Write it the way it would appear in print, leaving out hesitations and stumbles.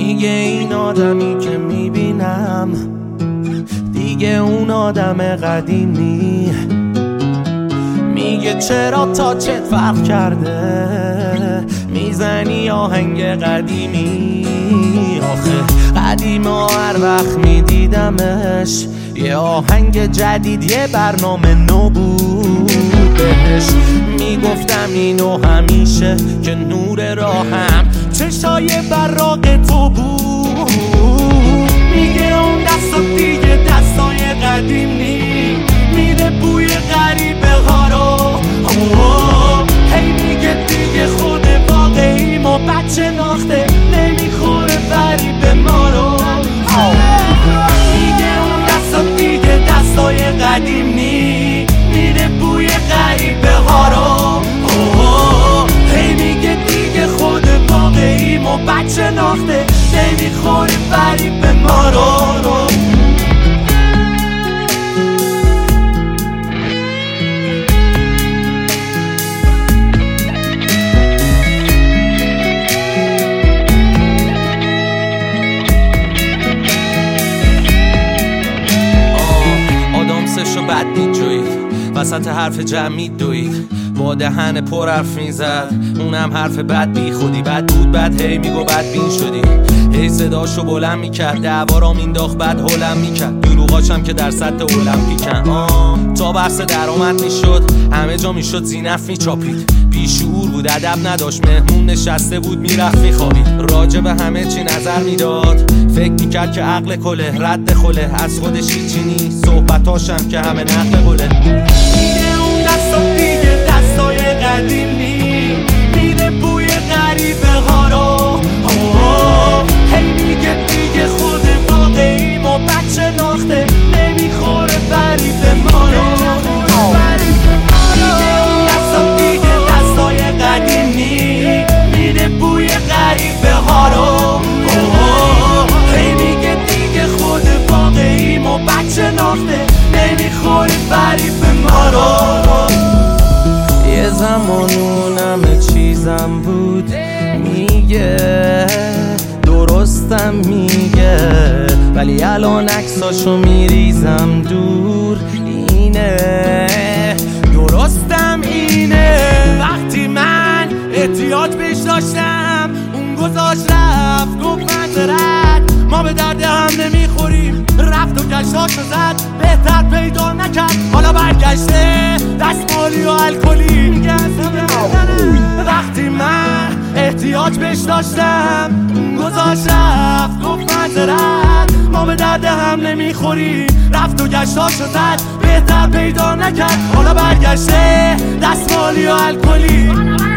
میگه این آدمی که میبینم دیگه اون آدم قدیمی. میگه چرا تا چت فرق کرده میزنی آهنگ قدیمی. آخه قدیم هر وقت میدیدمش یه آهنگ جدید یه برنامه نو بود بهش. میگفتم اینو همیشه که نور راهم چشای براق تو بود. میگه اون دستا دیگه دستای قدیمی میده بوی غریبه ها رو. هی میگه دیگه خود واقعیم و بچه ناخته نمیخوره فریب ما رو. میگه اون دستا دیگه دستای قدیمی میده بوی غریبه ها رو. هی میگه دیگه خود واقعیم و بچه ناخته نمیخوره فریب ما رو. آدامسشو بد میجوید وسط حرف جمعی دوید با دهن پر حرف میزد اونم حرف بد بی خودی. بد بود بد هی میگو بد بین شدی. هی صداشو بلند میکرد دعوارا مینداخت بد هلم میکرد. دروغاشم که در سطح المپیکن. تا بحث درآمد میشد همه جا میشد زینف میچاپید. بیشعور بود ادب نداشت مهمون نشسته بود میرفت میخوابید. راجع به همه چی نظر میداد فکر میکرد که عقل کله رد خله. از خودش هیچی نیست صحبتاشم که همه نقل قله. میگه اون دستا دیگه دستای قدیمی میده بوی غریبه ها رو. هی میگه دیگه خود واقعیم و بچه ناخته نمیخوره فریب ما رو. میگه اون دستا دیگه دستای قدیمی میده بوی غریبه ها رو. هی میگه دیگه خود واقعیم و بچه ناخته نمیخوره فریب ما رو. یه زمان اونم چیزم بود میگه درستم میگه ولی الان عکساشو میریزم دور. اینه درستم اینه. وقتی من احتیاج بهش داشتم اون گذاشت رفت گفت معذرت ما به درد هم نمیخوریم. رفت و گشتاشو زد بهتر پیدا نکرد حالا برگشته دستمالی و الکلی. میگه وقتی من احتیاج بهش داشتم گذاشت رفت گفت معذرت ما به درد هم نمیخوریم. رفت و گشتاشو زد بهتر پیدا نکرد حالا برگشته دستمالی و الکلی.